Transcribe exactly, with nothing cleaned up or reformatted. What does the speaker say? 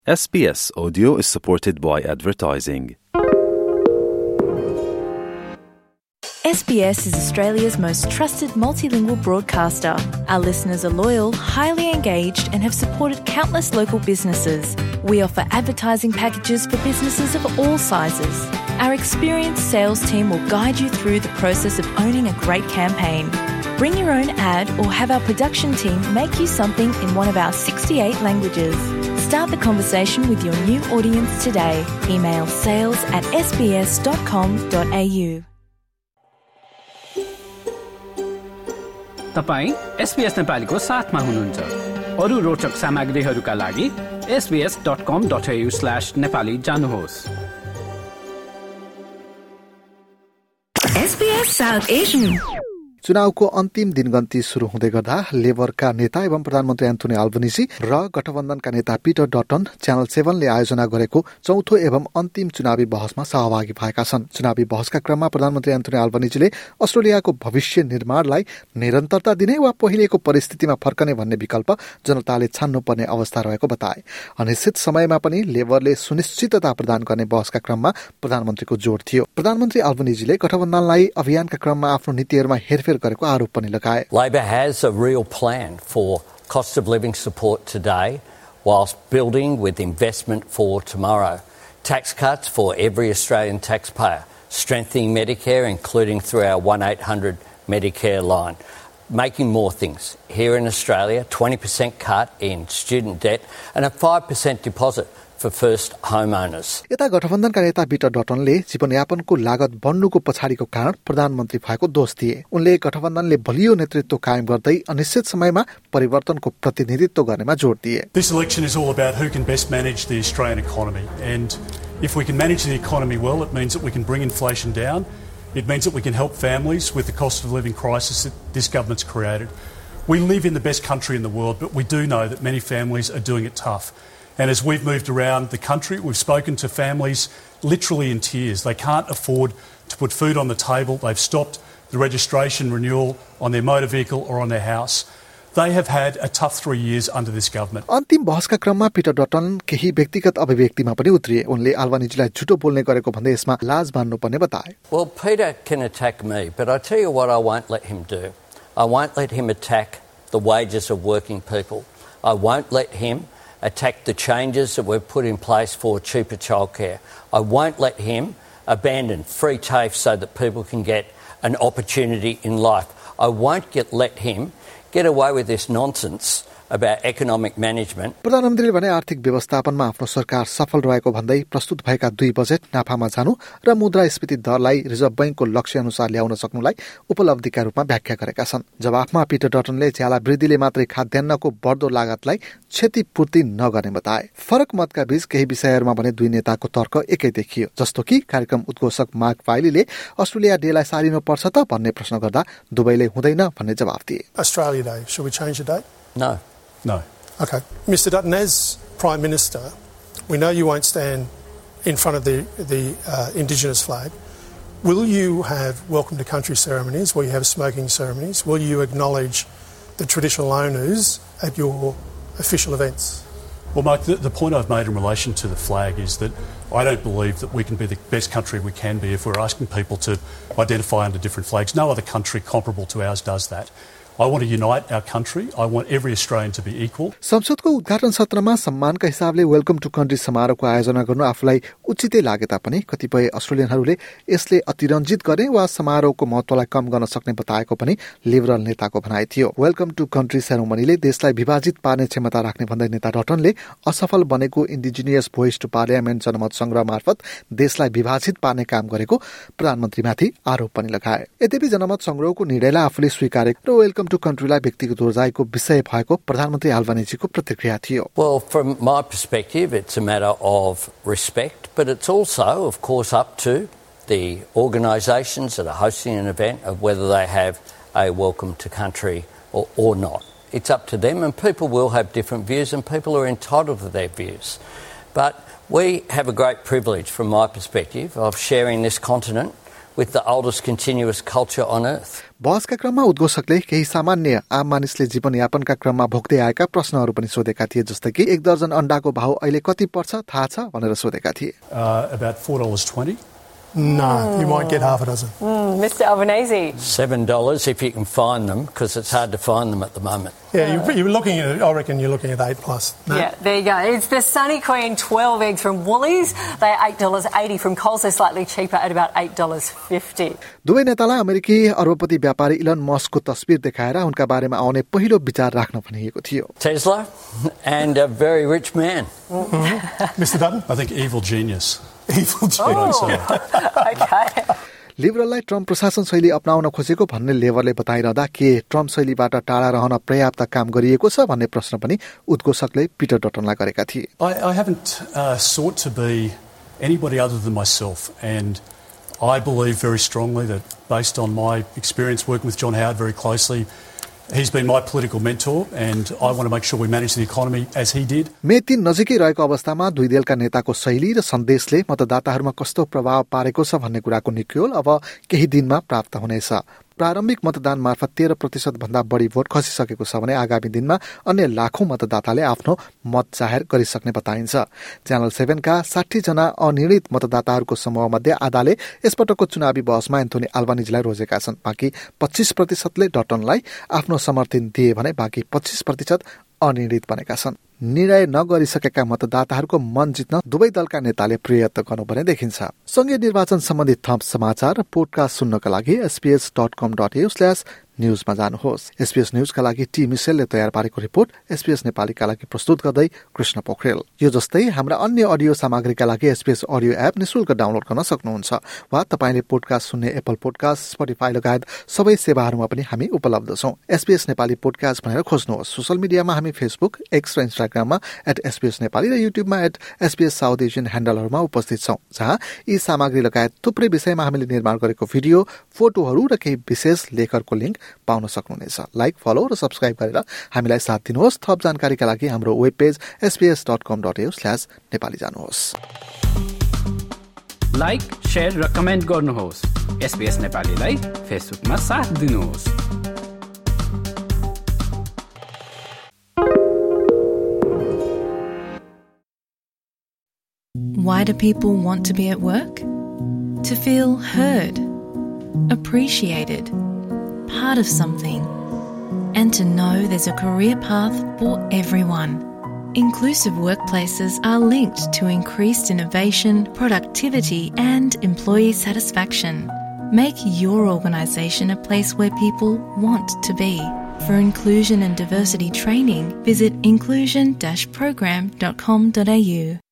S B S Audio is supported by advertising. S B S is Australia's most trusted multilingual broadcaster. Our listeners are loyal, highly engaged, and have supported countless local businesses. We offer advertising packages for businesses of all sizes. Our experienced sales team will guide you through the process of owning a great campaign. Bring your own ad or have our production team make you something in one of our sixty-eight languages. Start the conversation with your new audience today. Email sales at s b s dot com dot a u. तपाईँ SBS नेपालीको साथमा हुनुहुन्छ। अरू रोचक सामग्रीहरूका लागि s b s dot com dot a u slash nepali जानुहोस्। S B S South Asian. चुनावको अन्तिम दिनगन्ती शुरू हुँदै गर्दा लेबरका नेता एवं प्रधानमन्त्री एन्थोनी अल्बनिजी र गठबन्धनका नेता पिटर डटन च्यानल सेभेनले आयोजना गरेको चौथो एवं अन्तिम चुनावी बहसमा सहभागी भएका छन्। चुनावी बहसका क्रममा प्रधानमन्त्री एन्थोनी अल्बनिजीले अस्ट्रेलियाको भविष्य निर्माणलाई निरन्तरता दिने वा पहिलेको परिस्थितिमा फर्कने भन्ने विकल्प जनताले छान्नुपर्ने अवस्था रहेको बताए। अनिश्चित समयमा पनि लेबरले सुनिश्चितता प्रदान गर्ने बहसका क्रममा प्रधानमन्त्रीको जोड थियो। प्रधानमन्त्री अल्बनिजीले गठबन्धनलाई अभियानका क्रममा आफ्नो नीतिहरूमा हेरफेर Labor has a real plan for cost of living support today whilst building with investment for tomorrow. Tax cuts for every Australian taxpayer, strengthening Medicare including through our one eight hundred Medicare line, making more things. Here in Australia, twenty percent cut in student debt and a five percent deposit for first homeowners. यता गठबन्धनका नेता Peter डटनले जीवनयापनको लागत बढ्नुको पछाडिको कारण प्रधानमन्त्री भएको दोष दिए। उनले गठबन्धनले बलियो नेतृत्व कायम गर्दै अनिश्चित समयमा परिवर्तनको प्रतिनिधित्व गर्नेमा जोड दिए। This election is all about who can best manage the Australian economy, and if we can manage the economy well, it means that we can bring inflation down. It means that we can help families with the cost of living crisis that this government's created. We live in the best country in the world, but we do know that many families are doing it tough. And as we've moved around the country, we've spoken to families literally in tears. They can't afford to put food on the table. They've stopped the registration renewal on their motor vehicle or on their house. They have had a tough three years under this government. अन्तिम बहसका क्रममा Peter Dutton केही व्यक्तिगत अभिव्यक्तिमा पनि उत्रिए। उनले अल्बनिजीलाई झुटो बोल्ने गरेको भन्दै यसमा लाज मान्नुपर्ने बताए। Well, Peter can attack me, but I tell you what I won't let him do. I won't let him attack the wages of working people. I won't let him attack the changes that we've put in place for cheaper childcare. I won't let him abandon free TAFE so that people can get an opportunity in life. I won't get let him get away with this nonsense about economic management. प्रधानमन्त्रीले भने आर्थिक व्यवस्थापनमा आफ्नो सरकार सफल रहेको भन्दै प्रस्तुत भएका दुई बजेट नाफामा जानु र मुद्रास्फीति दरलाई रिजर्भ बैंकको लक्ष्य अनुसार ल्याउन सक्नुलाई उपलब्धिका रूपमा व्याख्या गरेका छन्। जवाफमा पिटर डटनले ज्याला वृद्धिले मात्रै खाद्यान्नको बढ्दो लागतलाई क्षतिपूर्ति नगर्ने बताए। फरक मतका बीच केही विषयहरूमा भने दुई नेताको तर्क एकै देखियो, जस्तो कि कार्यक्रम उद्घोषक मार्क फाइलीले अस्ट्रेलिया डेलाई सारिनु पर्छ त भन्ने प्रश्न गर्दा दुवैले हुँदैन भन्ने जवाफ दिए। Australia Day, should we change the date? No. No. Okay. Mister Dutton, as Prime Minister, we know you won't stand in front of the, the uh, Indigenous flag. Will you have welcome to country ceremonies? Will you have smoking ceremonies? Will you acknowledge the traditional owners at your official events? Well, Mike, the, the point I've made in relation to the flag is that I don't believe that we can be the best country we can be if we're asking people to identify under different flags. No other country comparable to ours does that. I want to unite our country. I want every Australian to be equal. संसदको उद्घाटन सत्रमा सम्मानका हिसाबले welcome to country समारोहको आयोजना गर्नु आफूलाई उचितै लागे तापनि कतिपय अस्ट्रेलियनहरूले यसले अतिरञ्जित गर्ने वा समारोहको महत्त्वलाई कम गर्न सक्ने बताएको पनि लिबरल नेताको भनाइ थियो। वेलकम टु कन्ट्री सेरेमनीले देशलाई विभाजित पार्ने क्षमता राख्ने भन्दै नेता डटनले असफल बनेको इन्डिजिनियस भोइस टु पार्लियामेन्ट जनमत संग्रह मार्फत देशलाई विभाजित पार्ने काम गरेको प्रधानमन्त्रीमाथि आरोप पनि लगाए। यद्यपि जनमत संग्रहको निर्णयलाई आफूले स्वीकारे र वेलकम टु कन्ट्रीलाई व्यक्तिगत ऊर्जाको विषय भएको प्रधानमन्त्री अल्बनिजीको प्रतिक्रिया थियो। Well, from my perspective, it's a matter of respect, but it's also, of course, up to the organisations that are hosting an event of whether they have a welcome to country or, or not. It's up to them, and people will have different views, and people are entitled to their views. But we have a great privilege, from my perspective, of sharing this continent with the oldest continuous culture on earth. बहसका क्रममा उद्घोषकले केही सामान्य आम मानिसले जीवनयापनका क्रममा भोग्दै आएका प्रश्नहरू पनि सोधेका थिए, जस्तै कि एक दर्जन अण्डाको भाउ अहिले कति पर्छ थाहा छ भनेर सोधेका थिए. Uh, about four dollars twenty. No, you might get half a dozen. Mm, Mister Albanese. Seven dollars if you can find them, because it's hard to find them at the moment. Yeah, you're, you're looking at, I reckon you're looking at eight plus. No? Yeah, there you go. It's the Sunny Queen twelve eggs from Woolies. They're eight dollars eighty from Coles. They're slightly cheaper at about eight dollars fifty. दुवै नेतालाई अमेरिकी अरबपति व्यापारी Elon मस्कको तस्बिर देखाएर उनका बारेमा आउने पहिलो विचार राख्न भनिएको थियो. Tesla and a very rich man. Mm-hmm. Mister Dutton? I think evil genius. Evil genius. Oh. Okay. लिबरललाई ट्रम्प प्रशासन शैली अपनाउन खोजेको भन्ने लेबरले बताइरहँदा के ट्रम्प शैलीबाट टाढा रहन पर्याप्त काम गरिएको छ भन्ने प्रश्न पनि उद्घोषकले पिटर डटनलाई गरेका थिए. I, I haven't uh, sought to be anybody other than myself, and I believe very strongly that based on my experience working with John Howard very closely, he's been my political mentor, and I want to make sure we manage the economy as he did. मे तीन नजिकै रहेको अवस्थामा दुई दलका नेताको शैली र सन्देशले मतदाताहरूमा कस्तो प्रभाव पारेको छ भन्ने कुराको निक्योल अब केही दिनमा प्राप्त हुनेछ. प्रारम्भिक मतदान मार्फत तेह्र प्रतिशत भन्दा बढी भोट खसिसकेको छ भने आगामी दिनमा अन्य लाखौं मतदाताले आफ्नो मत जाहेर गरिसक्ने बताइन्छ. च्यानल सेभेनका साठी जना अनिर्णित मतदाताहरूको समूह मध्ये आधाले यसपटकको चुनावी बहसमा एन्थोनी अल्बानिजलाई रोजेका छन्. बाँकी पच्चीस प्रतिशतले डटनलाई आफ्नो समर्थन दिए भने बाँकी पच्चीस प्रतिशत अनिर्णित बनेका छन्. निर्णय नगरिसकेका मतदाताहरूको मन जित्न दुवै दलका नेताले प्रयत्न गर्नुपर्ने देखिन्छ. संघीय निर्वाचन सम्बन्धी थप समाचार र पोडकास्ट सुन्नका लागि SBS dot com dot AU slash न्यूजमा जानुहोस्. एसपीएस न्यूजका लागि टी मिसेलले तयार पारेको रिपोर्ट एसपीएस नेपालीका लागि प्रस्तुत गर्दै कृष्ण पोखरेल. यो जस्तै हाम्रा अन्य अडियो सामग्रीका लागि एसपीएस अडियो एप निशुल्क डाउनलोड गर्न सक्नुहुन्छ वा तपाईले पोडकास्ट सुन्ने एप्पल पोडकास्ट, स्पोटिफाई लगायत सबै सेवाहरूमा पनि हामी उपलब्ध छौं. एसपीएस नेपाली पोडकास्ट भनेर खोज्नुहोस्. सोशल मिडियामा हामी फेसबुक, एक्स र इन्स्टाग्राममा एट एसपीएस नेपाली र युट्युबमा एट एसपीएस साउथ एसियन ह्यान्डलहरूमा उपस्थित छौं, जहाँ यी सामग्री लगायत थुप्रै विषयमा हामीले निर्माण गरेको भिडियो, फोटोहरू र केही विशेष लेखहरूको लिंक पाउन सक्नुहुनेछ. लाइक, फलो र सब्स्क्राइब गरेर हामीलाई साथ दिनुहोस्. थप जानकारीका लागि हाम्रो web page SBS dot com dot AU slash Nepali जानुहोस्. लाइक, शेयर र कमेन्ट गर्नुहोस्. एसपीएस नेपालीलाई फेसबुकमा साथ दिनुहोस्. Why do people want to be at work? To feel heard, appreciated, part of something, and to know there's a career path for everyone. Inclusive workplaces are linked to increased innovation, productivity, and employee satisfaction. Make your organisation a place where people want to be. For inclusion and diversity training, visit inclusion dash program dot com dot a u.